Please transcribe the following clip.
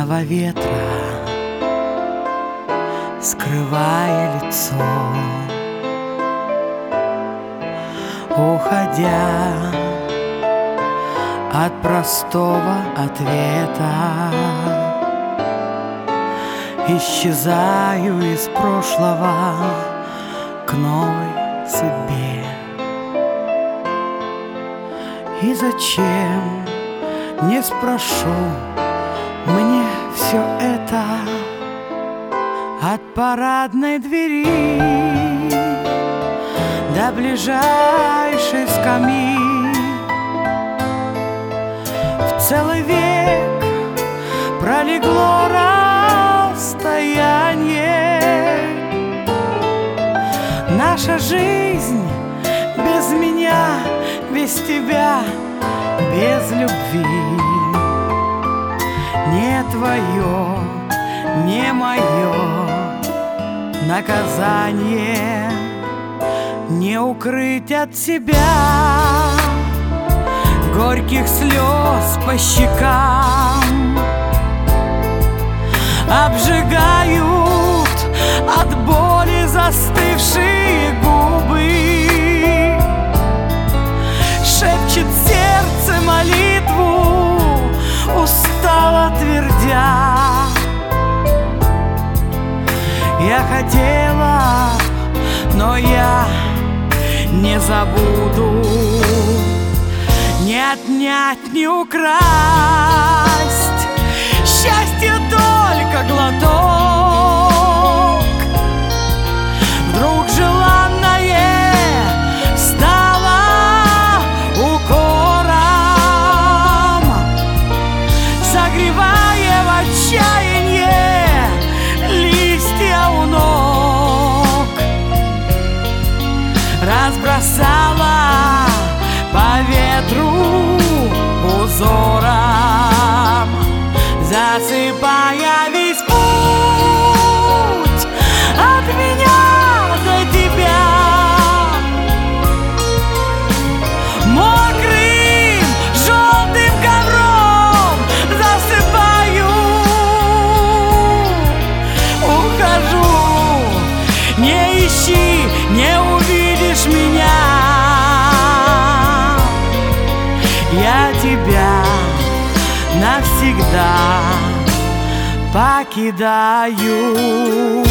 Черного ветра, скрывая лицо, уходя от простого ответа, исчезаю из прошлого к новой судьбе. И зачем, не спрошу, мне все это от парадной двери до ближайшей скамьи. В целый век пролегло расстояние. Наша жизнь без меня, без тебя, без любви. Не твое, не мое наказание не укрыть от себя горьких слез по щекам. Обжигают от боли застывшие губы, шепчет сердце молитву, устало твердя. Я хотела, но я не забуду, не отнять, не украсть. Счастье только глоток. Вдруг желанное стало укором, согревая в отчаянье листья у ног. Разбросала по ветру узором, засыпая весь путь от меня до тебя. Мокрым желтым ковром засыпаю, ухожу, не ищи, не увидишь меня. Я тебя навсегда покидаю.